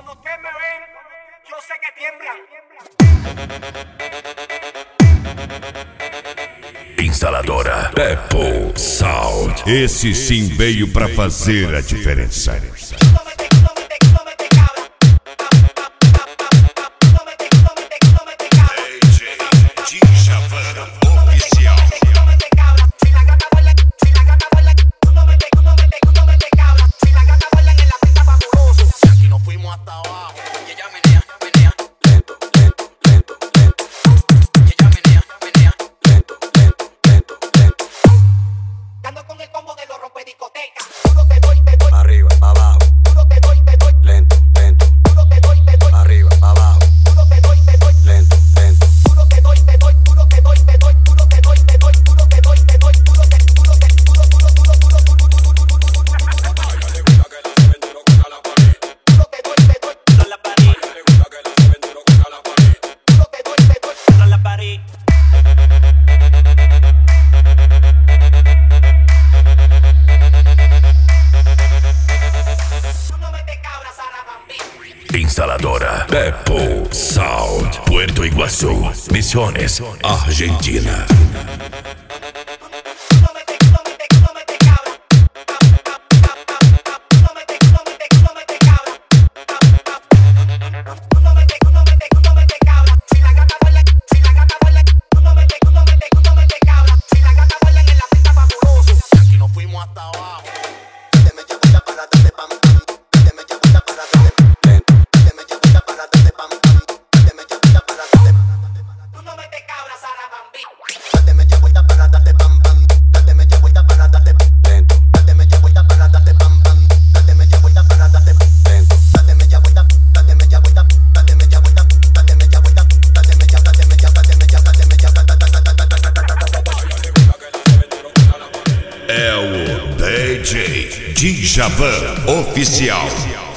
Cuando ustedes me ven, yo sé que tiemblan. Instaladora Apple Sound. Esse sim veio pra fazer a diferença. Instaladora Apple Sound, Puerto Iguazú, Misiones, Argentina. É o DJ Djavan Oficial.